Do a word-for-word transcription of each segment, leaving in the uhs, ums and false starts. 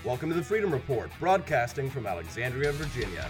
Welcome to the Freedom Report, broadcasting from Alexandria, Virginia.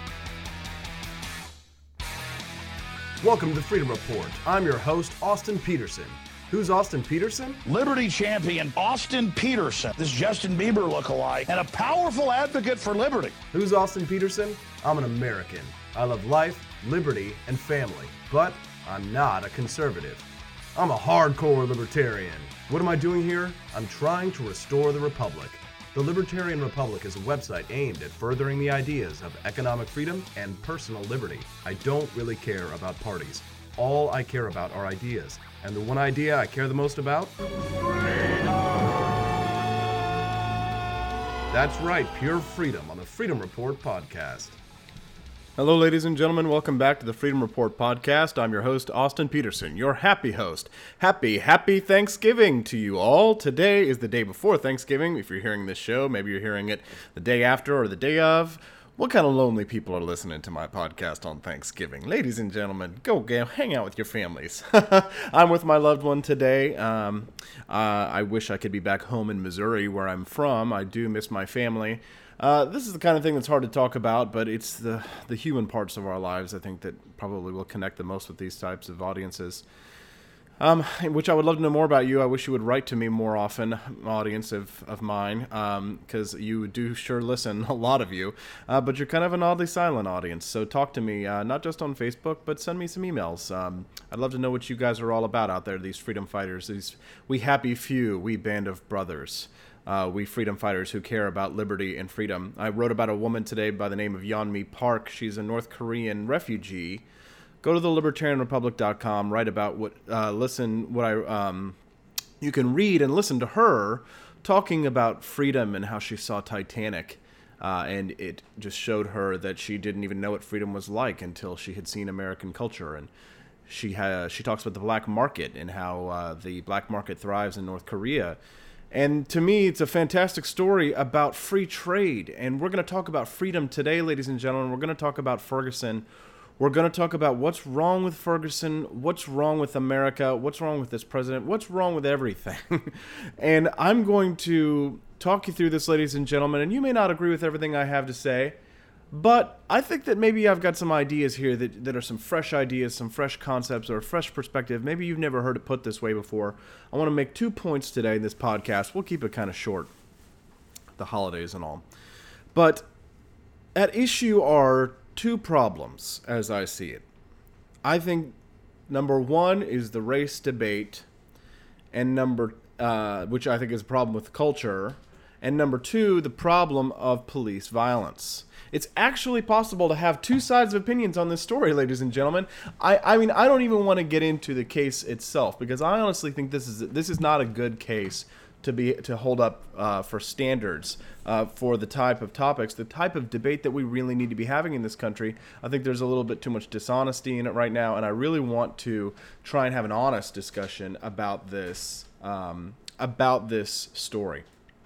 Welcome to the Freedom Report. I'm your host, Austin Peterson. Who's Austin Peterson? Liberty champion Austin Peterson, this Justin Bieber lookalike, and a powerful advocate for liberty. Who's Austin Peterson? I'm an American. I love life, liberty, and family, but I'm not a conservative. I'm a hardcore libertarian. What am I doing here? I'm trying to restore the Republic. The Libertarian Republic is a website aimed at furthering the ideas of economic freedom and personal liberty. I don't really care about parties. All I care about are ideas. And the one idea I care the most about? Freedom! That's right, pure freedom on the Freedom Report podcast. Hello, ladies and gentlemen. Welcome back to the Freedom Report podcast. I'm your host, Austin Peterson, your happy host. Happy, happy Thanksgiving to you all. Today is the day before Thanksgiving. If you're hearing this show, maybe you're hearing it the day after or the day of. What kind of lonely people are listening to my podcast on Thanksgiving? Ladies and gentlemen, go, go hang out with your families. I'm with my loved one today. Um, uh, I wish I could be back home in Missouri, where I'm from. I do miss my family. Uh, this is the kind of thing that's hard to talk about, but it's the, the human parts of our lives, I think, that probably will connect the most with these types of audiences. Um, which I would love to know more about you. I wish you would write to me more often, audience of, of mine, because um, you do sure listen, a lot of you, uh, but you're kind of an oddly silent audience, so talk to me, uh, not just on Facebook, but send me some emails. Um, I'd love to know what you guys are all about out there, these freedom fighters, these we happy few, we band of brothers. Uh, we freedom fighters who care about liberty and freedom. I wrote about a woman today by the name of Yeonmi Park. She's a North Korean refugee. Go to the libertarian republic dot com, write about what, uh, listen, what I, um, you can read and listen to her talking about freedom and how she saw Titanic. Uh, and it just showed her that she didn't even know what freedom was like until she had seen American culture. And she ha- she talks about the black market and how uh, the black market thrives in North Korea. And to me, it's a fantastic story about free trade. And we're going to talk about freedom today, ladies and gentlemen. We're going to talk about Ferguson. We're going to talk about what's wrong with Ferguson, what's wrong with America, what's wrong with this president, what's wrong with everything. And I'm going to talk you through this, ladies and gentlemen. And you may not agree with everything I have to say, but I think that maybe I've got some ideas here that, that are some fresh ideas, some fresh concepts, or a fresh perspective. Maybe you've never heard it put this way before. I want to make two points today in this podcast. We'll keep it kind of short, the holidays and all. But at issue are two problems, as I see it. I think number one is the race debate, and number, uh, which I think is a problem with culture, and number two, the problem of police violence. It's actually possible to have two sides of opinions on this story, ladies and gentlemen. I, I mean, I don't even want to get into the case itself, because I honestly think this is this is not a good case to be to hold up uh, for standards uh, for the type of topics, the type of debate that we really need to be having in this country. I think there's a little bit too much dishonesty in it right now, and I really want to try and have an honest discussion about this um, about this story.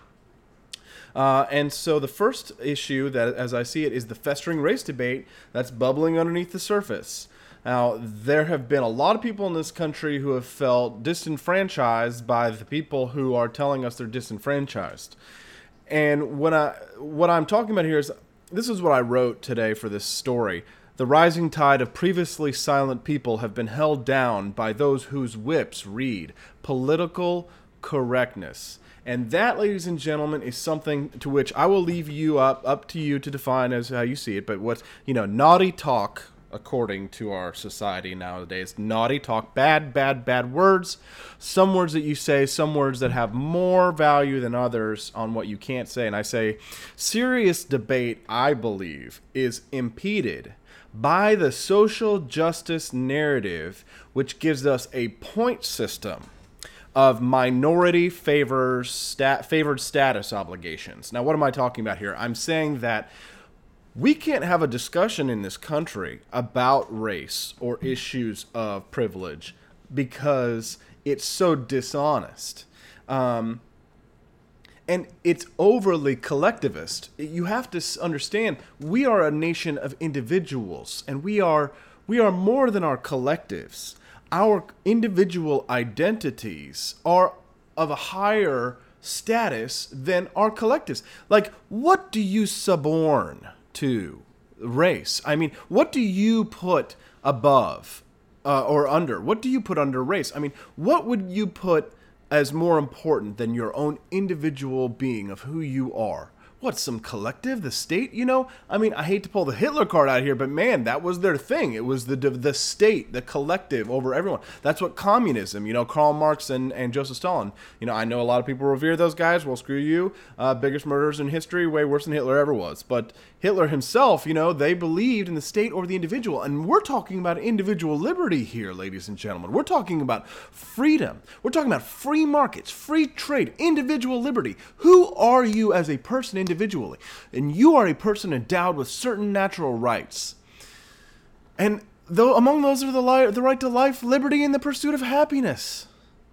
Uh, and so the first issue, that, as I see it, is the festering race debate that's bubbling underneath the surface. Now, there have been a lot of people in this country who have felt disenfranchised by the people who are telling us they're disenfranchised. And when I, what I'm talking about here is, this is what I wrote today for this story. The rising tide of previously silent people have been held down by those whose whips read political correctness. And that, ladies and gentlemen, is something to which I will leave you up, up to you to define as how you see it. But what's, you know, naughty talk, according to our society nowadays, naughty talk, bad, bad, bad words, some words that you say, some words that have more value than others on what you can't say. And I say, serious debate, I believe, is impeded by the social justice narrative, which gives us a point system of minority favors stat, favored status obligations. Now, what am I talking about here? I'm saying that we can't have a discussion in this country about race or issues of privilege because it's so dishonest. Um, and it's overly collectivist. You have to understand, we are a nation of individuals, and we are we are more than our collectives. Our individual identities are of a higher status than our collectives. Like, what do you suborn to race? I mean, what do you put above uh, or under? What do you put under race? I mean, what would you put as more important than your own individual being of who you are? What, some collective, the state, you know? I mean, I hate to pull the Hitler card out here, but man, that was their thing. It was the the state, the collective over everyone. That's what communism, you know, Karl Marx and, and Joseph Stalin. You know, I know a lot of people revere those guys. Well, screw you. Uh, biggest murderers in history, way worse than Hitler ever was. But Hitler himself, you know, they believed in the state or the individual. And we're talking about individual liberty here, ladies and gentlemen. We're talking about freedom. We're talking about free markets, free trade, individual liberty. Who are you as a person individually? And you are a person endowed with certain natural rights. And though among those are the, li- the right to life, liberty, and the pursuit of happiness.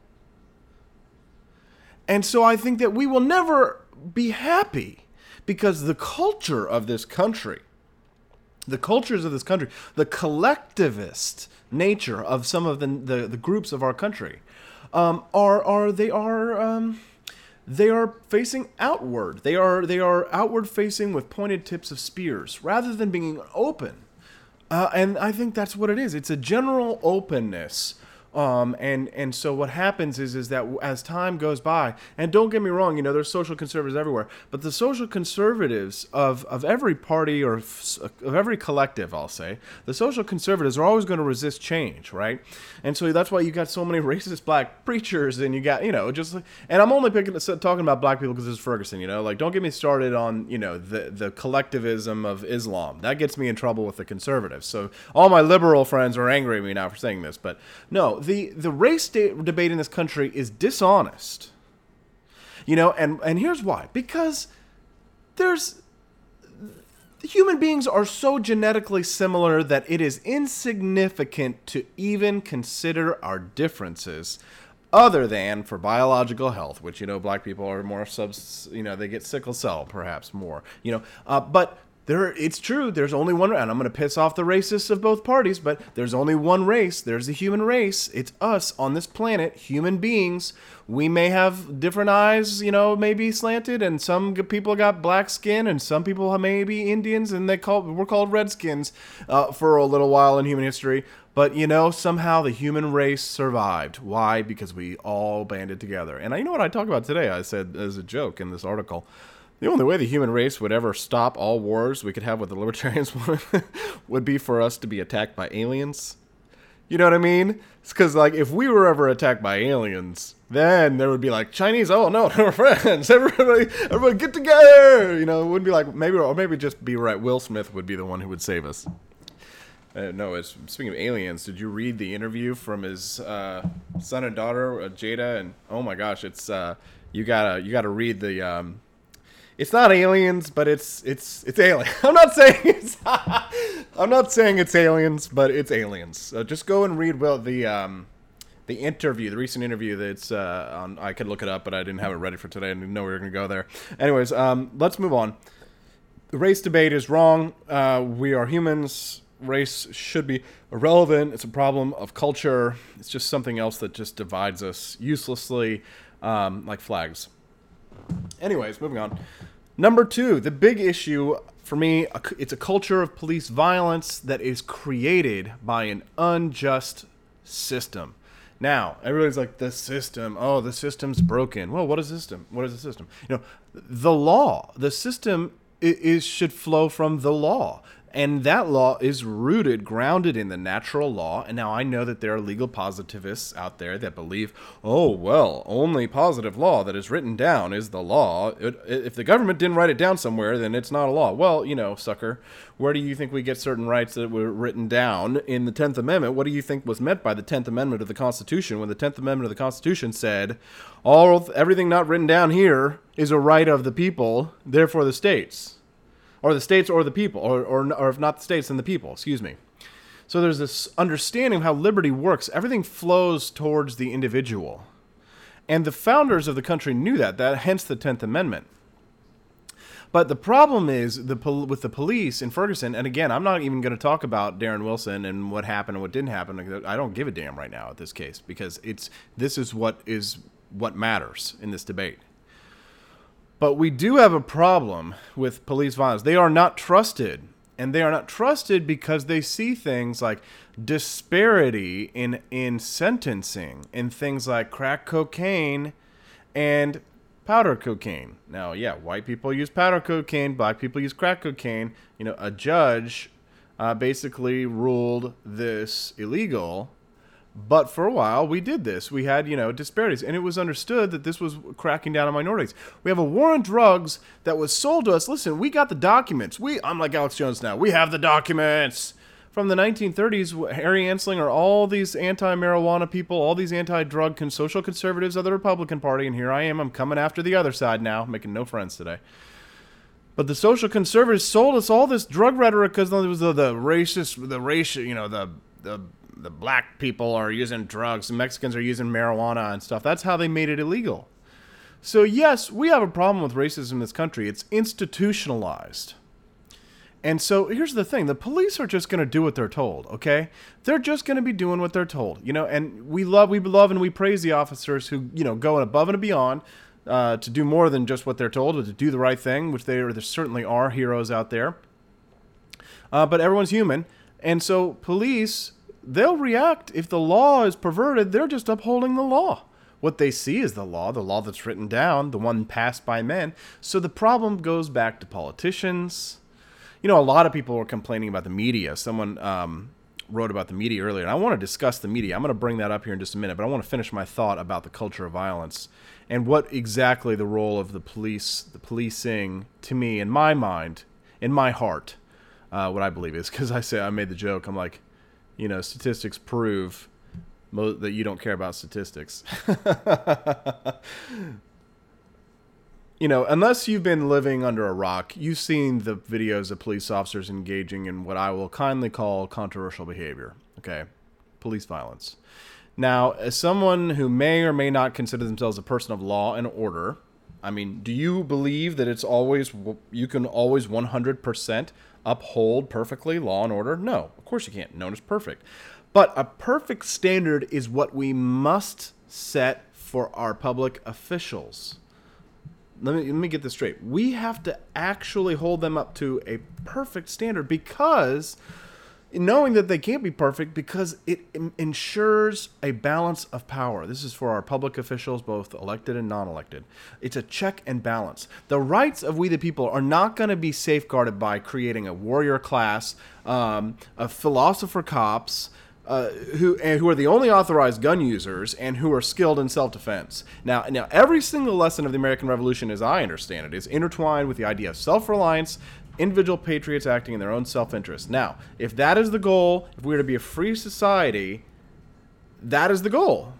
And so I think that we will never be happy because the culture of this country, the cultures of this country, the collectivist nature of some of the the, the groups of our country, um, are are they are um, they are facing outward. They are they are outward facing with pointed tips of spears rather than being open. Uh, and I think that's what it is. It's a general openness. Um, and, and so what happens is, is that as time goes by, and don't get me wrong, you know, there's social conservatives everywhere, but the social conservatives of, of every party or of every collective, I'll say, the social conservatives are always going to resist change, right? And so that's why you got so many racist black preachers, and you got, you know, just, and I'm only picking, talking about black people because it's Ferguson, you know, like, don't get me started on, you know, the, the collectivism of Islam. That gets me in trouble with the conservatives. So all my liberal friends are angry at me now for saying this, but no, The the race de- debate in this country is dishonest. You know, and, and here's why. Because there's... human beings are so genetically similar that it is insignificant to even consider our differences other than for biological health, which, you know, black people are more subs... you know, they get sickle cell, perhaps, more. You know, uh, but... There, it's true, there's only one, and I'm going to piss off the racists of both parties, but there's only one race. There's the human race. It's us on this planet, human beings. We may have different eyes, you know, maybe slanted, and some people got black skin, and some people may be Indians, and they call, we're called Redskins uh, for a little while in human history. But, you know, somehow the human race survived. Why? Because we all banded together. And you know what I talk about today? I said as a joke in this article, the only way the human race would ever stop all wars we could have with the libertarians would be for us to be attacked by aliens. You know what I mean? It's because, like, if we were ever attacked by aliens, then there would be, like, Chinese, oh, no, we're friends. Everybody, everybody get together. You know, it wouldn't be like, maybe, or maybe just be right. Will Smith would be the one who would save us. Uh, no, it's, speaking of aliens, did you read the interview from his uh, son and daughter, uh, Jada? And, oh, my gosh, it's, uh, you gotta, you gotta read the, um, it's not aliens, but it's it's it's alien. I'm not saying it's I'm not saying it's aliens, but it's aliens. So just go and read well the um, the interview, the recent interview that's uh, on. I could look it up, but I didn't have it ready for today. I didn't know we were going to go there. Anyways, um, let's move on. The race debate is wrong. Uh, we are humans. Race should be irrelevant. It's a problem of culture. It's just something else that just divides us uselessly, um, like flags. Anyways, moving on. Number two, the big issue for me, it's a culture of police violence that is created by an unjust system. Now, everybody's like, the system, oh, the system's broken. Well, what is the system? What is the system? You know, the law, the system is should flow from the law. And that law is rooted, grounded in the natural law. And now I know that there are legal positivists out there that believe, oh, well, only positive law that is written down is the law. It, if the government didn't write it down somewhere, then it's not a law. Well, you know, sucker, where do you think we get certain rights that were written down in the tenth Amendment? What do you think was meant by the tenth Amendment of the Constitution when the tenth Amendment of the Constitution said, all everything not written down here is a right of the people, therefore the states? Or the states or the people, or, or or if not the states, then the people, excuse me. So there's this understanding of how liberty works. Everything flows towards the individual. And the founders of the country knew that, that hence the tenth Amendment. But the problem is the pol- with the police in Ferguson, and again, I'm not even going to talk about Darren Wilson and what happened and what didn't happen. I don't give a damn right now at this case, because it's this is what is what matters in this debate. But we do have a problem with police violence. They are not trusted. And they are not trusted because they see things like disparity in in sentencing in things like crack cocaine and powder cocaine. Now, yeah, white people use powder cocaine, black people use crack cocaine. You know, a judge uh, basically ruled this illegal. But for a while, we did this. We had, you know, disparities. And it was understood that this was cracking down on minorities. We have a war on drugs that was sold to us. Listen, we got the documents. We, I'm like Alex Jones now. We have the documents. From the nineteen thirties, Harry Anslinger, all these anti-marijuana people, all these anti-drug con- social conservatives of the Republican Party. And here I am. I'm coming after the other side now, making no friends today. But the social conservatives sold us all this drug rhetoric because there was the, the racist, the racial, you know, the the... the black people are using drugs, the Mexicans are using marijuana and stuff. That's how they made it illegal. So yes, we have a problem with racism in this country. It's institutionalized. And so here's the thing. The police are just going to do what they're told, okay? They're just going to be doing what they're told, you know, and we love, we love and we praise the officers who, you know, go above and beyond uh, to do more than just what they're told, or to do the right thing, which they are, there certainly are heroes out there. Uh, but everyone's human. And so police, they'll react. If the law is perverted, they're just upholding the law. What they see is the law, the law that's written down, the one passed by men. So the problem goes back to politicians. You know, a lot of people were complaining about the media. Someone um, wrote about the media earlier, and I want to discuss the media. I'm going to bring that up here in just a minute, but I want to finish my thought about the culture of violence and what exactly the role of the police, the policing, to me, in my mind, in my heart, uh, what I believe is. Because I say, I made the joke, I'm like, you know, statistics prove mo- that you don't care about statistics. You know, unless you've been living under a rock, you've seen the videos of police officers engaging in what I will kindly call controversial behavior. Okay, police violence. Now, as someone who may or may not consider themselves a person of law and order, I mean, do you believe that it's always, you can always one hundred percent uphold perfectly law and order? No, of course you can't. No one is perfect. But a perfect standard is what we must set for our public officials. Let me, let me get this straight. We have to actually hold them up to a perfect standard, because knowing that they can't be perfect, because it ensures a balance of power. This is for our public officials, both elected and non-elected. It's a check and balance. The rights of we the people are not going to be safeguarded by creating a warrior class, um, of philosopher cops, Uh, who and who are the only authorized gun users and who are skilled in self-defense. Now, now, every single lesson of the American Revolution, as I understand it, is intertwined with the idea of self-reliance, individual patriots acting in their own self-interest. Now, if that is the goal, if we are to be a free society, that is the goal.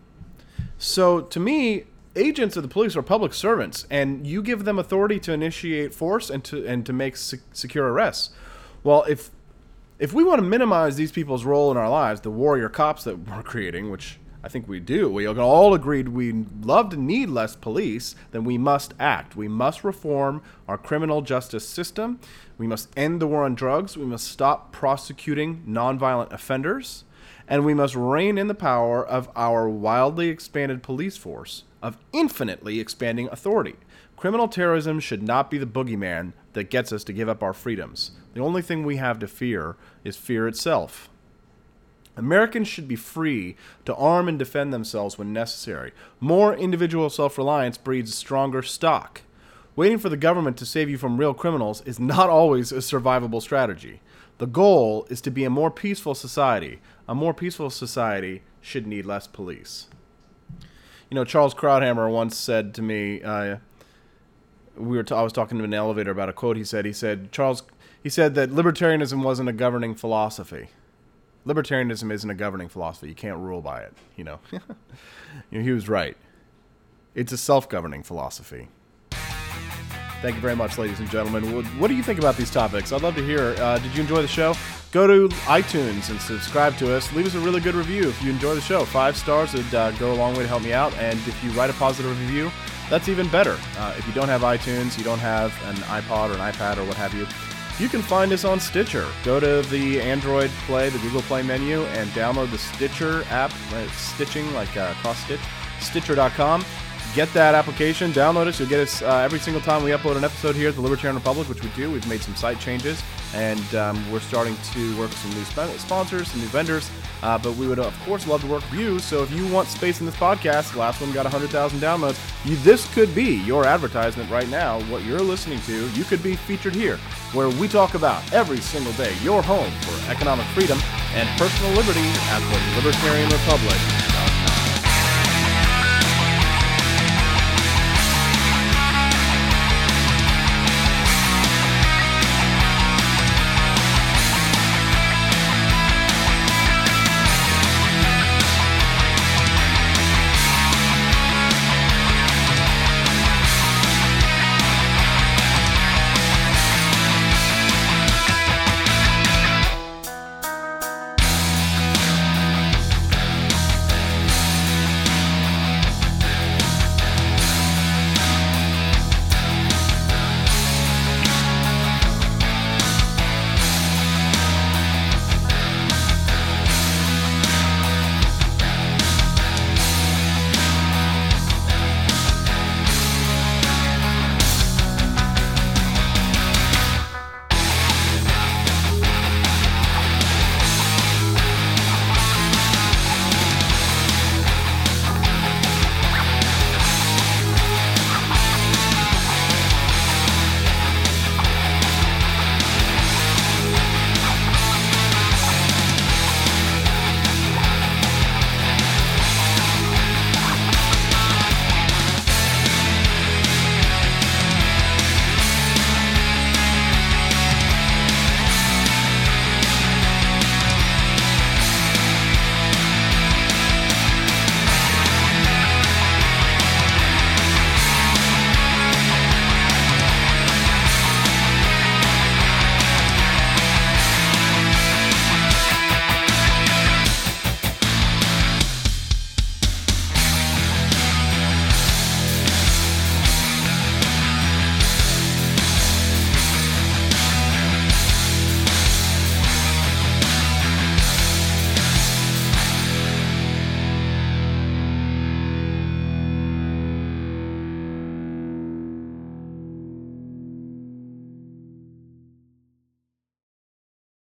So, to me, agents of the police are public servants, and you give them authority to initiate force and to and to make se- secure arrests. Well, if If we want to minimize these people's role in our lives, the warrior cops that we're creating, which I think we do, we all agreed we love and need less police, then we must act. We must reform our criminal justice system. We must end the war on drugs. We must stop prosecuting nonviolent offenders. And we must rein in the power of our wildly expanded police force, of infinitely expanding authority. Criminal terrorism should not be the boogeyman that gets us to give up our freedoms. The only thing we have to fear is fear itself. Americans should be free to arm and defend themselves when necessary. More individual self-reliance breeds stronger stock. Waiting for the government to save you from real criminals is not always a survivable strategy. The goal is to be a more peaceful society. A more peaceful society should need less police. You know, Charles Krauthammer once said to me, uh, we were t- I was talking to him in an elevator about a quote he said. He said, Charles, he said that libertarianism wasn't a governing philosophy. Libertarianism isn't a governing philosophy. You can't rule by it, you know. You know, he was right. It's a self-governing philosophy. Thank you very much, ladies and gentlemen. What, what do you think about these topics? I'd love to hear. Uh, did you enjoy the show? Go to iTunes and subscribe to us. Leave us a really good review if you enjoy the show. Five stars would uh, go a long way to help me out. And if you write a positive review, that's even better. Uh, if you don't have iTunes, you don't have an iPod or an iPad or what have you, you can find us on Stitcher. Go to the Android Play, the Google Play menu, and download the Stitcher app. It's stitching, like uh, cross-stitch. Stitcher dot com. get that application, download it. You'll get us uh, every single time we upload an episode here at the Libertarian Republic, which we do. We've made some site changes, and um, we're starting to work with some new sp- sponsors, some new vendors. Uh, but we would, of course, love to work with you. So if you want space in this podcast, the last one got one hundred thousand downloads. You, this could be your advertisement right now. What you're listening to, you could be featured here, where we talk about every single day your home for economic freedom and personal liberty at the Libertarian Republic.